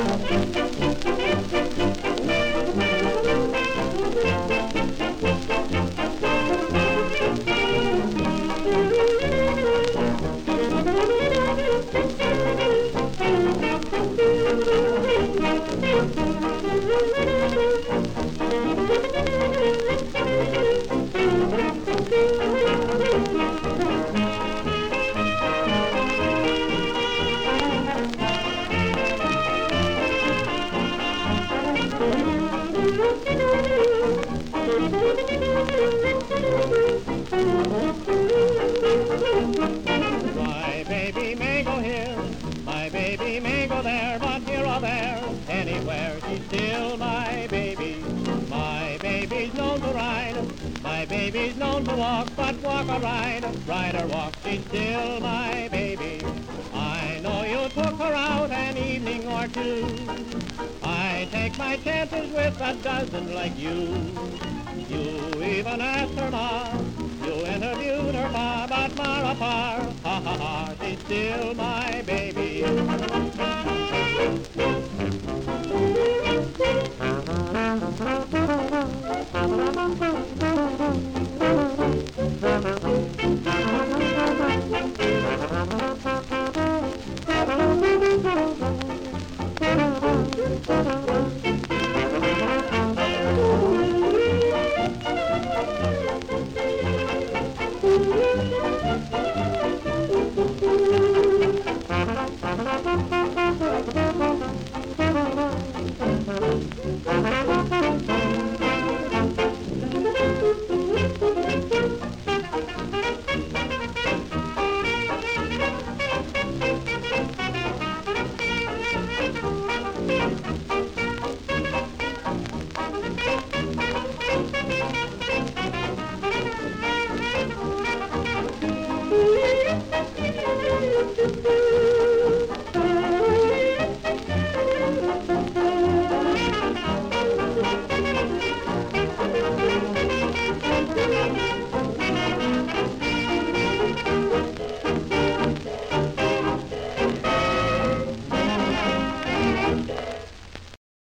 My baby may go here, my baby may go there, but here or there, anywhere, she's still my baby. My baby's known to ride, my baby's known to walk, but walk or ride or walk, she's still my baby. I know you took her out an evening or two. I take my chances with a dozen like you. You even asked her ma, you interviewed her ma, but ma apart, ha ha ha, she's still my baby.